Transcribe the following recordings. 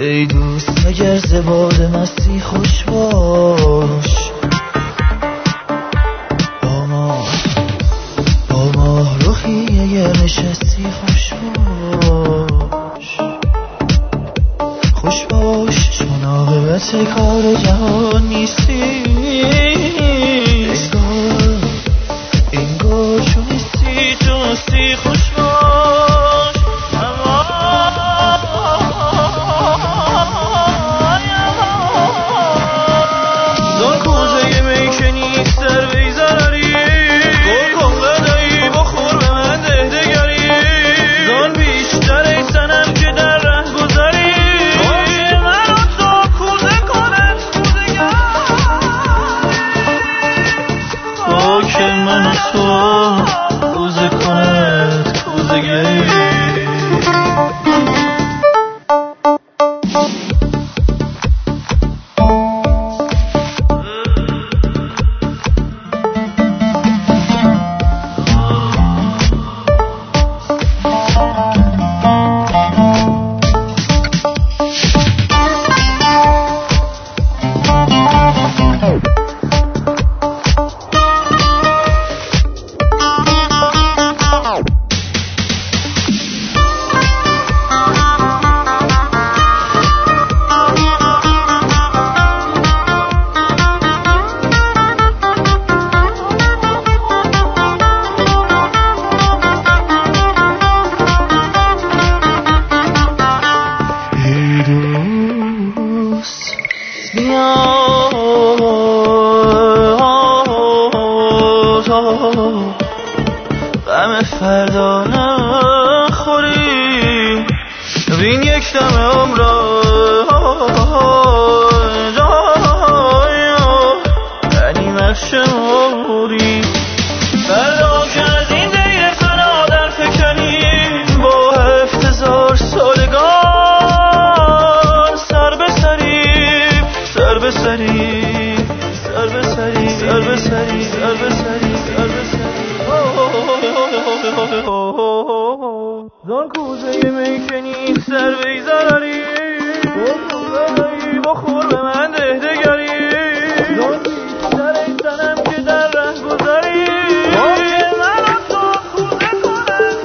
ای دوست اگر زباد مستی خوش باش، با ماه روحی اگر نشستی خوش باش، خوش باش چون عاقبت کار جهان نیستی. انگار چون نیستی خوش باش. زان کوزه میشه نیست در وی ضرری، گل کن قدایی بخور به من ده دگری، زان بیشتر ای سنم که در ره گذری، باشه من و تو کوزه کنه باشه من و تو کوزه کند کوزگری. غم فردا نخوری، ببین یک دم عمران غنیمت شماری، فردا که از این دیر فنا در فکنی، با 7000 سالگان سر به سری سر به سری سر به سری سر به سری سر به سری سر به سری. زان کوزه میکنی سر وی ضرری، بخور به من ده دگری، زان بیشتر ای سنم که در ره گذری، باشه من و تو کوزه کنم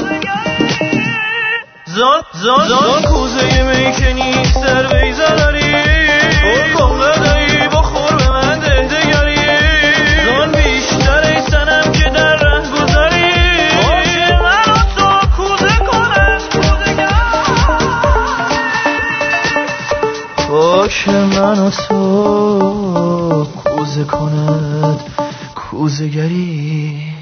کوزگری. زان کوزه میکنی سر وی ضرری، بکن قدایی بخور به من ده دگری، زان بیشتر ای سنم که در ره گذری، باشه من و تو کوزه کنم کوزگری. باشه من و تو کوزه کند کوزگری.